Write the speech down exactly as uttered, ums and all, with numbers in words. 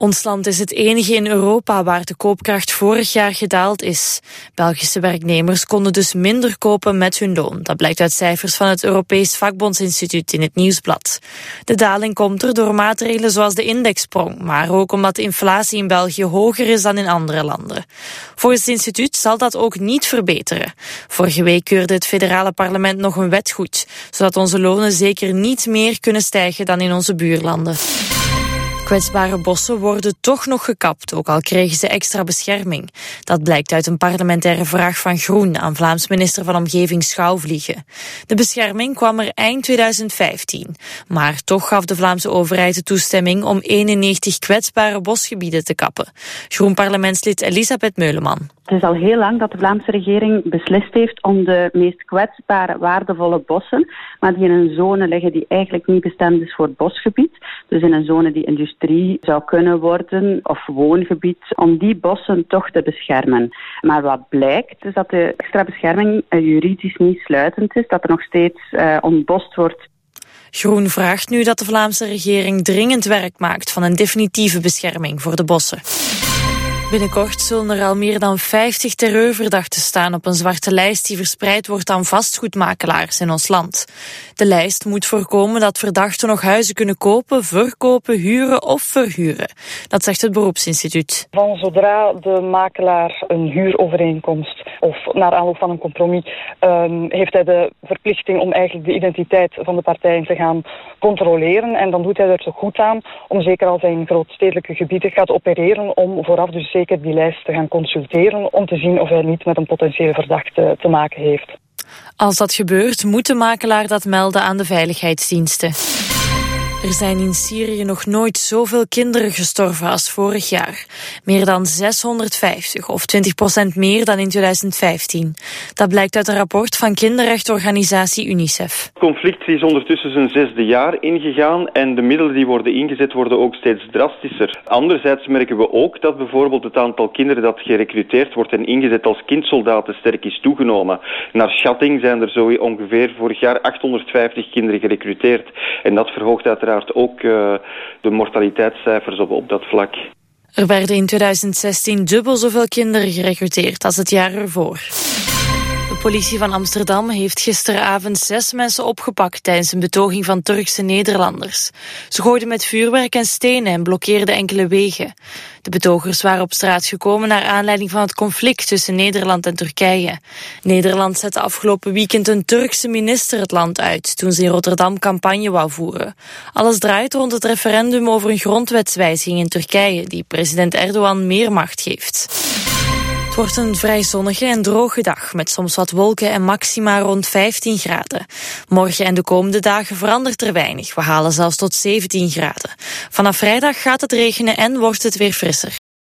Ons land is het enige in Europa waar de koopkracht vorig jaar gedaald is. Belgische werknemers konden dus minder kopen met hun loon. Dat blijkt uit cijfers van het Europees Vakbondsinstituut in het Nieuwsblad. De daling komt er door maatregelen zoals de indexsprong, maar ook omdat de inflatie in België hoger is dan in andere landen. Volgens het instituut zal dat ook niet verbeteren. Vorige week keurde het federale parlement nog een wet goed, zodat onze lonen zeker niet meer kunnen stijgen dan in onze buurlanden. Kwetsbare bossen worden toch nog gekapt, ook al kregen ze extra bescherming. Dat blijkt uit een parlementaire vraag van Groen aan Vlaams minister van Omgeving Schouwvliegen. De bescherming kwam er eind tweeduizend vijftien. Maar toch gaf de Vlaamse overheid de toestemming om eenennegentig kwetsbare bosgebieden te kappen. Groen-parlementslid Elisabeth Meuleman. Het is al heel lang dat de Vlaamse regering beslist heeft om de meest kwetsbare, waardevolle bossen, maar die in een zone liggen die eigenlijk niet bestemd is voor het bosgebied, dus in een zone die industrie zou kunnen worden of woongebied, om die bossen toch te beschermen. Maar wat blijkt is dat de extra bescherming uh, juridisch niet sluitend is, dat er nog steeds uh, ontbost wordt. Groen vraagt nu dat de Vlaamse regering dringend werk maakt van een definitieve bescherming voor de bossen. Binnenkort zullen er al meer dan vijftig terreurverdachten staan op een zwarte lijst die verspreid wordt aan vastgoedmakelaars in ons land. De lijst moet voorkomen dat verdachten nog huizen kunnen kopen, verkopen, huren of verhuren. Dat zegt het beroepsinstituut. Van zodra de makelaar een huurovereenkomst of naar aanloop van een compromis um, heeft hij de verplichting om eigenlijk de identiteit van de partijen te gaan controleren. En dan doet hij er zo goed aan om zeker als hij in grootstedelijke gebieden gaat opereren om vooraf dus zeker die lijst te gaan consulteren om te zien of hij niet met een potentiële verdachte te maken heeft. Als dat gebeurt, moet de makelaar dat melden aan de veiligheidsdiensten. Er zijn in Syrië nog nooit zoveel kinderen gestorven als vorig jaar. Meer dan zeshonderdvijftig, of twintig procent meer dan in tweeduizend vijftien. Dat blijkt uit een rapport van kinderrechtenorganisatie UNICEF. Het conflict is ondertussen zijn zesde jaar ingegaan en de middelen die worden ingezet worden ook steeds drastischer. Anderzijds merken we ook dat bijvoorbeeld het aantal kinderen dat gerecruiteerd wordt en ingezet als kindsoldaten sterk is toegenomen. Naar schatting zijn er zo ongeveer vorig jaar achthonderdvijftig kinderen gerecruiteerd. En dat verhoogt uiteraard ook uh, de mortaliteitscijfers op, op dat vlak. Er werden in tweeduizend zestien dubbel zoveel kinderen gerecruiteerd als het jaar ervoor. De politie van Amsterdam heeft gisteravond zes mensen opgepakt tijdens een betoging van Turkse Nederlanders. Ze gooiden met vuurwerk en stenen en blokkeerden enkele wegen. De betogers waren op straat gekomen naar aanleiding van het conflict tussen Nederland en Turkije. Nederland zette afgelopen weekend een Turkse minister het land uit toen ze in Rotterdam campagne wou voeren. Alles draait rond het referendum over een grondwetswijziging in Turkije die president Erdogan meer macht geeft. Het wordt een vrij zonnige en droge dag met soms wat wolken en maxima rond vijftien graden. Morgen en de komende dagen verandert er weinig. We halen zelfs tot zeventien graden. Vanaf vrijdag gaat het regenen en wordt het weer frisser.